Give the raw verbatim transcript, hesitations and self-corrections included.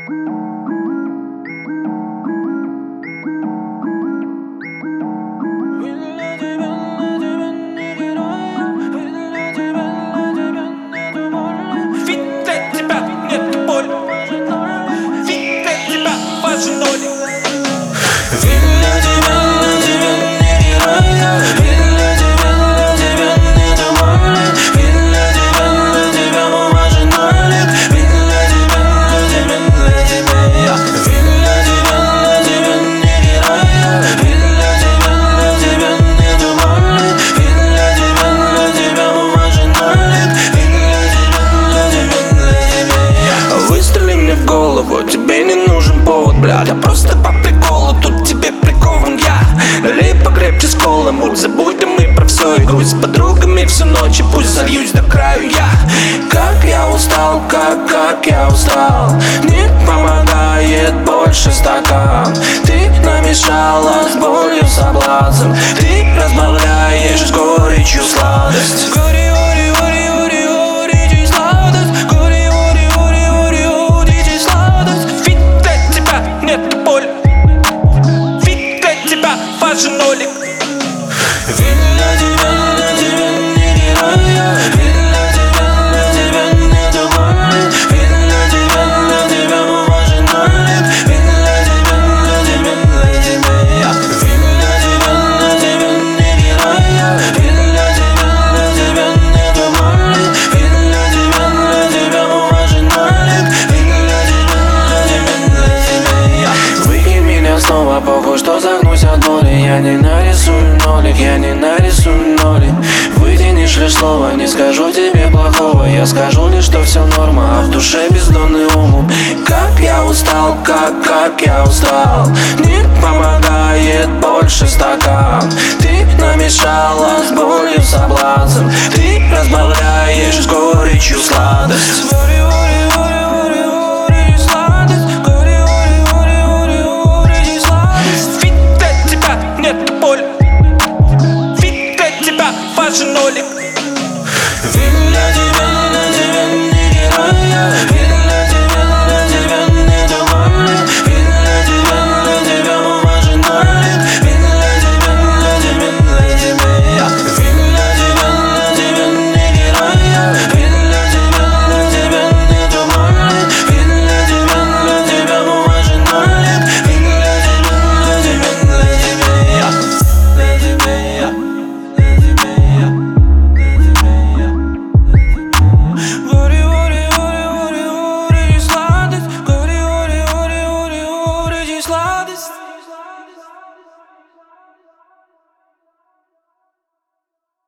Тебе не нужен повод, бля, да просто по приколу. Тут тебе прикован я. Налей покрепче с колом, будь забудем мы про все. И грусть с подругами всю ночь, и пусть зальюсь до краю я. Как я устал, как, как я устал. Не помогает больше стакан. Ты намешала с болью соблазн. Ты разбавляешь с горечью сладость. Нолик. Ведь для тебя, для тебя не героя. Ведь для тебя, для тебя нету боли. Ведь для тебя, для тебя важен нолик. Ведь для тебя, для тебя, для тебя я. Ведь для тебя, для тебя не героя. Ведь для тебя, для тебя нету боли. Ведь для тебя, для тебя важен нолик. Ведь для тебя, для тебя, для тебя я. Выкинь меня снова, похуй, что загнусь от боли. Я не нарисую нолик, я не нарисую нолик. Вытянешь лишь слово, не скажу тебе плохого. Я скажу лишь, что все норма, а в душе бездонный ум. Как я устал, как, как я устал. Не